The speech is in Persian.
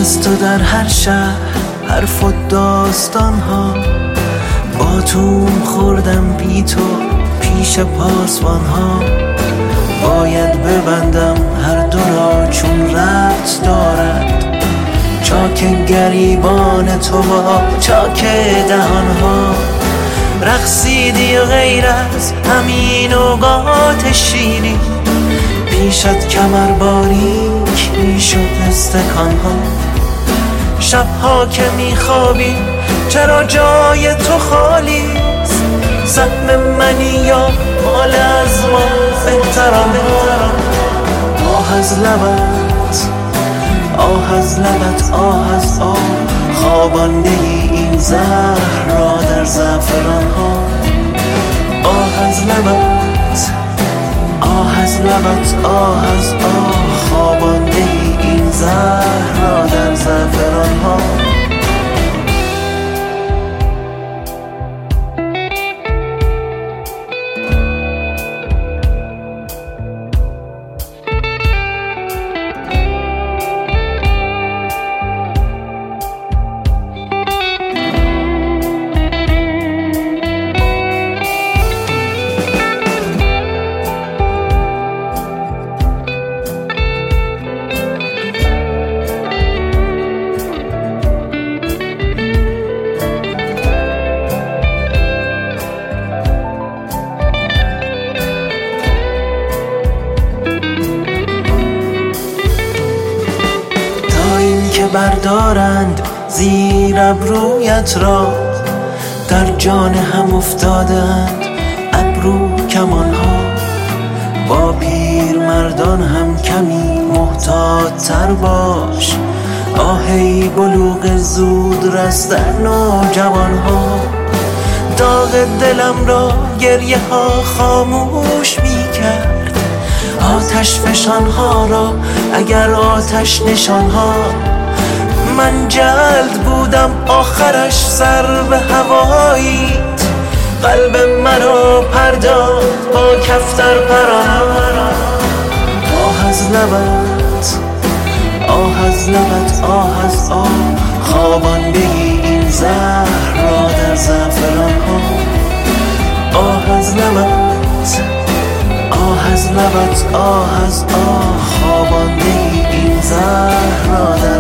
از تو در هر شهر حرف و داستان ها، با توم خوردم بی تو پیش پاسبان ها. باید ببندم هر دو را چون ربط دارد، چاک گریبان تو با چاک دهان ها. رقصیدی غیر از همین اوقات شیرین، پیشت کمر باریک میشد استکان ها. شبها که میخوابی چرا جای تو خالیست؟ سهم منی یا مال از ما بهتران ها. آه از لبت، آه از لبت، آه از آه، خوابانده ای این زهر را در زعفران ها. آه از لبت، آه از لبت، آه از آه، خوابانده ای این زهر را در زعفران ها. بردارند زیر ابرویت را، در جان هم افتادند ابرو کمان ها. با پیر مردان هم کمی محتاط تر باش، آهی بلوغ زود رس در نوجوان ها. داغ دلم را گریه ها خاموش می کرد، آتش فشان ها را اگر آتش نشان ها. من جلد بودم آخرش سر به هواییت، قلب مرا پرداخت با کفتر پران. آه از لبت، آه از لبت، آه از آه، خوابانده ای این زهر را در زعفران ها. آه از لبت، آه از لبت، آه از آه، خوابانده ای این زهر را در